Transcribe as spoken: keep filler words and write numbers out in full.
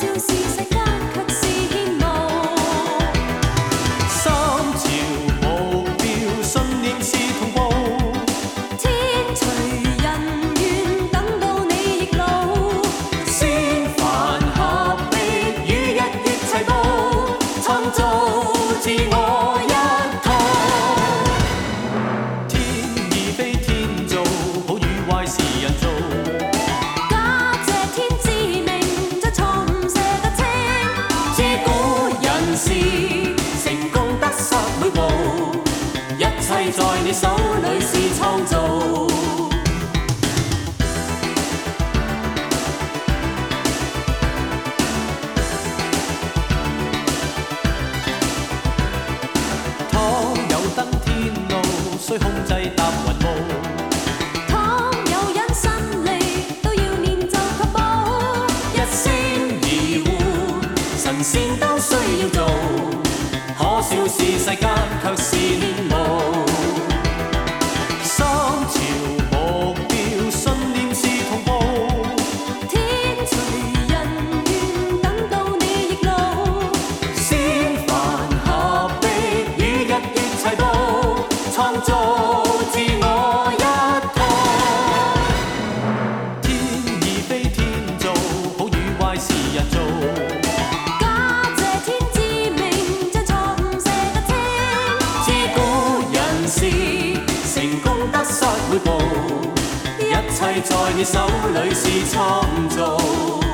是世間卻是欠無。 三朝目標信念是同步， 天隨人願，等到你亦老。 先凡合璧，與日月齊步，創造自我一套。天意非天造，好與壞是人造。 假借天之命，將錯誤寫得清。 自古人事，成功得失每步，一切在你手裏是創造。倘有登天路，須控制搭雲霧。 倘有隱身力，都要練就確保。 一聲而換，神仙都需要做，可笑是世間卻是戀慕。三朝目標信念是同步， 天隨人願，等到你亦老。 先凡合璧，與日月齊步，創造自我一套。天意非天造，好與壞是人造。 假借天之命，將錯誤寫得清。 自古人事，成功得失每步，一切在你手裏是創造。